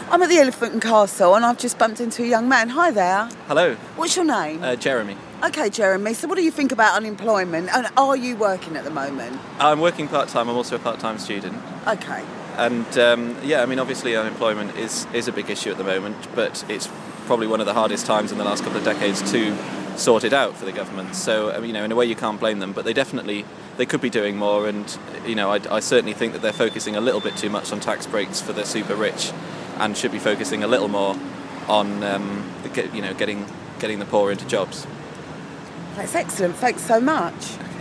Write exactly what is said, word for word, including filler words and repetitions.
I'm at the Elephant and Castle and I've just bumped into a young man. Hi there. Hello. What's your name? Uh, Jeremy. Okay, Jeremy. So what do you think about unemployment? And are you working at the moment? I'm working part-time. I'm also a part-time student. Okay. And um, yeah, I mean, obviously unemployment is, is a big issue at the moment, but it's probably one of the hardest times in the last couple of decades to sort it out for the government. So, you know, in a way you can't blame them, but they definitely, they could be doing more. And, you know, I, I certainly think that they're focusing a little bit too much on tax breaks for the super rich and should be focusing a little more on, um, you know, getting getting the poor into jobs. That's excellent. Thanks so much.